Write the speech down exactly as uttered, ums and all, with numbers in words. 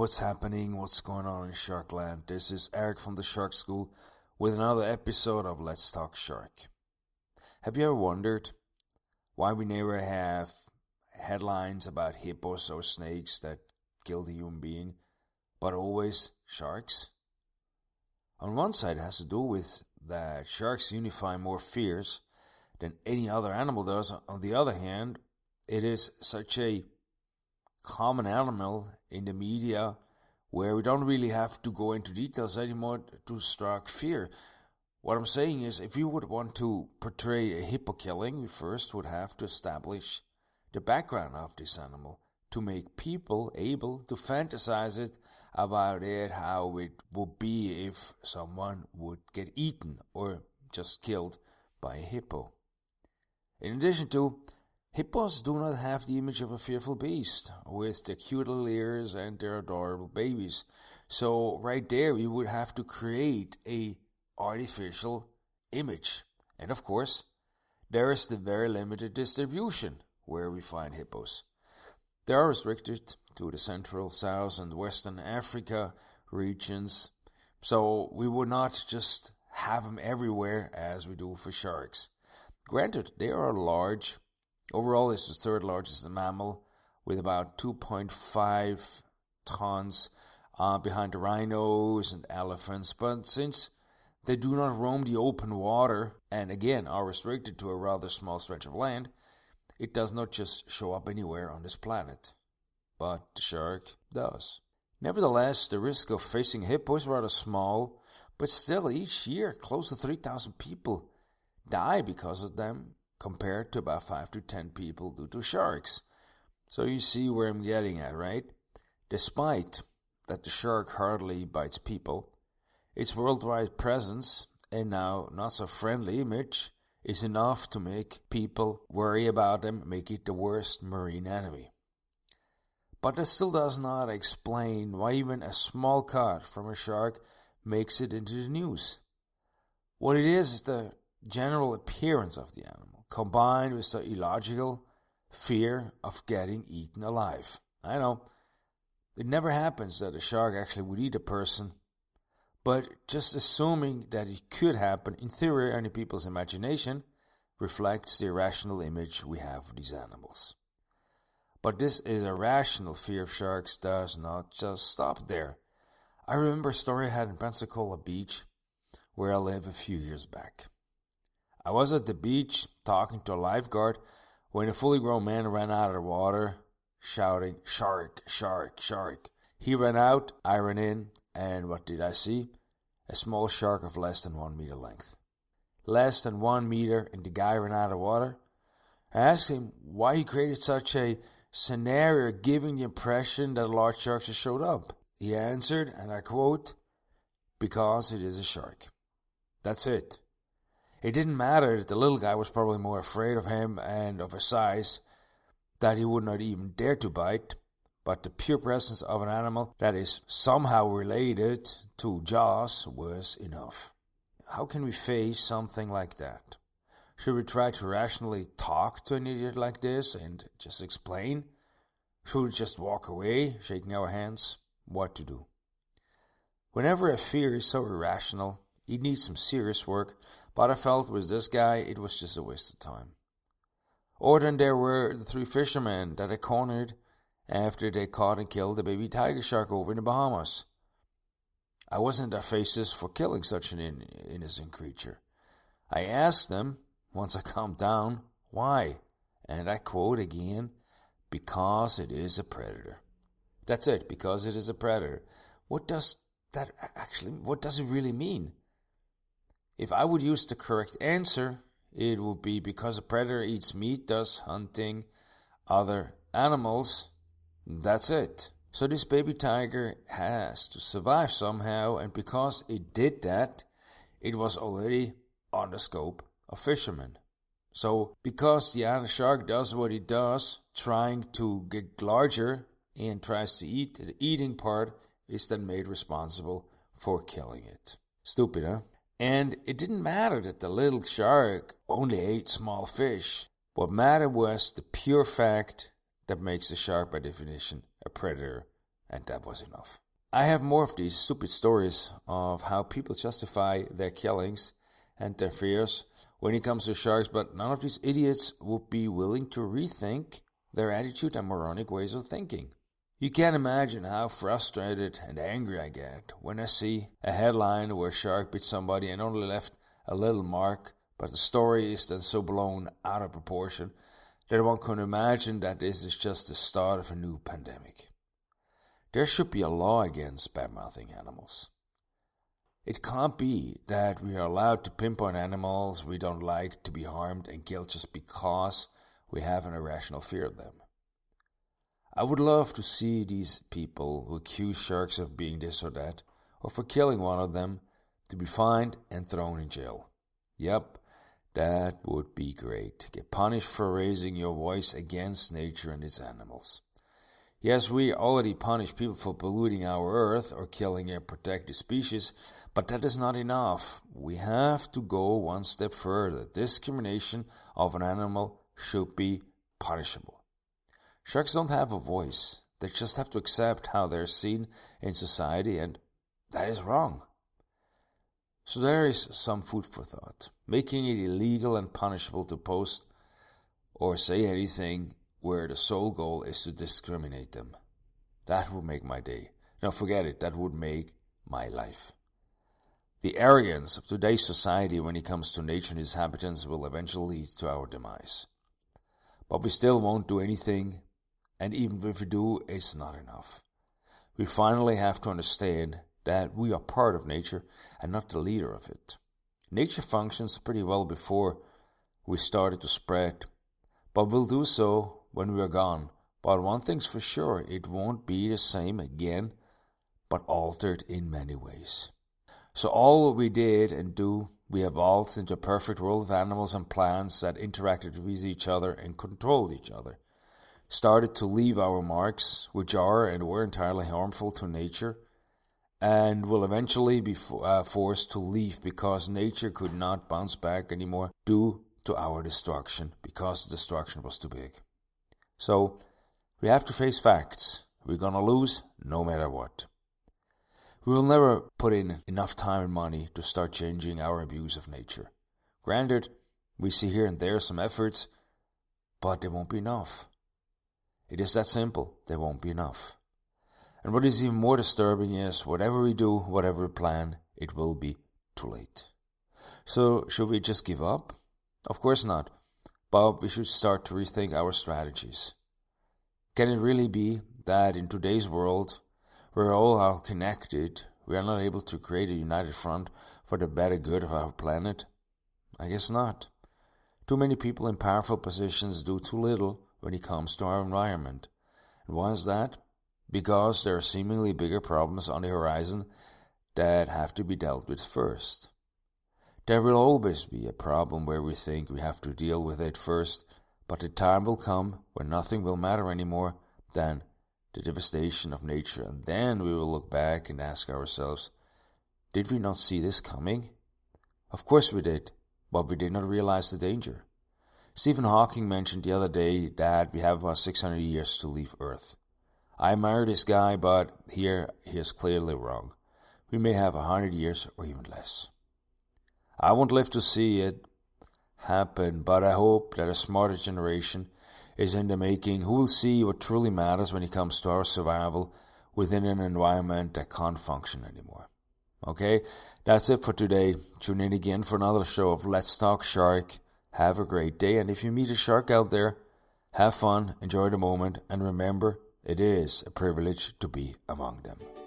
what's happening, what's going on in Sharkland. This is Eric from the Shark School with another episode of Let's Talk Shark. Have you ever wondered why we never have headlines about hippos or snakes that kill the human being, but always sharks? On one side, it has to do with that sharks unify more fears than any other animal does. On the other hand, it is such a common animal in the media where we don't really have to go into details anymore to strike fear. What I'm saying is, if you would want to portray a hippo killing, we first would have to establish the background of this animal to make people able to fantasize it about it, how it would be if someone would get eaten or just killed by a hippo. In addition to, hippos do not have the image of a fearful beast with their cute little ears and their adorable babies. So right there we would have to create a artificial image. And of course, there is the very limited distribution where we find hippos. They are restricted to the Central, South and Western Africa regions. So we would not just have them everywhere as we do for sharks. Granted, they are large. Overall, it's the third largest mammal with about two point five tons uh, behind the rhinos and elephants. But since they do not roam the open water and again are restricted to a rather small stretch of land, it does not just show up anywhere on this planet. But the shark does. Nevertheless, the risk of facing a hippo is rather small, but still each year close to three thousand people die because of them, compared to about five to ten people due to sharks. So you see where I'm getting at, right? Despite that the shark hardly bites people, its worldwide presence and now not so friendly image is enough to make people worry about them, make it the worst marine enemy. But that still does not explain why even a small cut from a shark makes it into the news. What it is is the general appearance of the animal, combined with the illogical fear of getting eaten alive. I know, it never happens that a shark actually would eat a person, but just assuming that it could happen, in theory and in people's imagination, reflects the irrational image we have of these animals. But this irrational fear of sharks does not just stop there. I remember a story I had in Pensacola Beach, where I live a few years back. I was at the beach talking to a lifeguard when a fully grown man ran out of the water shouting, "Shark, shark, shark." He ran out, I ran in, and what did I see? A small shark of less than one meter length. Less than one meter, and the guy ran out of the water. I asked him why he created such a scenario giving the impression that a large shark just showed up. He answered, and I quote, "Because it is a shark." That's it. It didn't matter that the little guy was probably more afraid of him and of his size that he would not even dare to bite, but the pure presence of an animal that is somehow related to Jaws was enough. How can we face something like that? Should we try to rationally talk to an idiot like this and just explain? Should we just walk away, shaking our hands? What to do? Whenever a fear is so irrational, it needs some serious work, but I felt with this guy it was just a waste of time. Or then there were the three fishermen that I cornered after they caught and killed a baby tiger shark over in the Bahamas. I wasn't their faces for killing such an in- innocent creature. I asked them, once I calmed down, why? And I quote again, "Because it is a predator." That's it, because it is a predator. What does that actually, what does it really mean? If I would use the correct answer, it would be because a predator eats meat, thus hunting other animals. That's it. So this baby tiger has to survive somehow, and because it did that, it was already on the scope of fishermen. So because the shark does what it does, trying to get larger and tries to eat, the eating part is then made responsible for killing it. Stupid, huh? And it didn't matter that the little shark only ate small fish. What mattered was the pure fact that makes the shark, by definition, a predator and that was enough. I have more of these stupid stories of how people justify their killings and their fears when it comes to sharks, but none of these idiots would be willing to rethink their attitude and moronic ways of thinking. You can't imagine how frustrated and angry I get when I see a headline where a shark bit somebody and only left a little mark, but the story is then so blown out of proportion that one can imagine that this is just the start of a new pandemic. There should be a law against bad-mouthing animals. It can't be that we are allowed to pinpoint animals we don't like to be harmed and killed just because we have an irrational fear of them. I would love to see these people who accuse sharks of being this or that, or for killing one of them, to be fined and thrown in jail. Yep, that would be great. Get punished for raising your voice against nature and its animals. Yes, we already punish people for polluting our earth or killing a protected species, but that is not enough. We have to go one step further. Discrimination of an animal should be punishable. Sharks don't have a voice. They just have to accept how they're seen in society, and that is wrong. So there is some food for thought. Making it illegal and punishable to post or say anything where the sole goal is to discriminate them. That would make my day. No, forget it, that would make my life. The arrogance of today's society when it comes to nature and its inhabitants will eventually lead to our demise. But we still won't do anything, and even if we do, it's not enough. We finally have to understand that we are part of nature and not the leader of it. Nature functions pretty well before we started to spread, but we'll do so when we are gone. But one thing's for sure, it won't be the same again, but altered in many ways. So all we did and do, we evolved into a perfect world of animals and plants that interacted with each other and controlled each other. Started to leave our marks, which are and were entirely harmful to nature, and will eventually be fo- uh, forced to leave because nature could not bounce back anymore due to our destruction, because the destruction was too big. So, we have to face facts. We're gonna lose no matter what. We will never put in enough time and money to start changing our abuse of nature. Granted, we see here and there some efforts, but they won't be enough. It is that simple. They won't be enough. And what is even more disturbing is, whatever we do, whatever we plan, it will be too late. So, should we just give up? Of course not. But we should start to rethink our strategies. Can it really be that in today's world, where all are connected, we are not able to create a united front for the better good of our planet? I guess not. Too many people in powerful positions do too little when it comes to our environment. And why is that? Because there are seemingly bigger problems on the horizon that have to be dealt with first. There will always be a problem where we think we have to deal with it first, but the time will come when nothing will matter anymore than the devastation of nature, and then we will look back and ask ourselves, did we not see this coming? Of course we did, but we did not realize the danger. Stephen Hawking mentioned the other day that we have about six hundred years to leave Earth. I admire this guy, but here he is clearly wrong. We may have a hundred years or even less. I won't live to see it happen, but I hope that a smarter generation is in the making who will see what truly matters when it comes to our survival within an environment that can't function anymore. Okay, that's it for today. Tune in again for another show of Let's Talk Shark. Have a great day, and if you meet a shark out there, have fun, enjoy the moment, and remember, it is a privilege to be among them.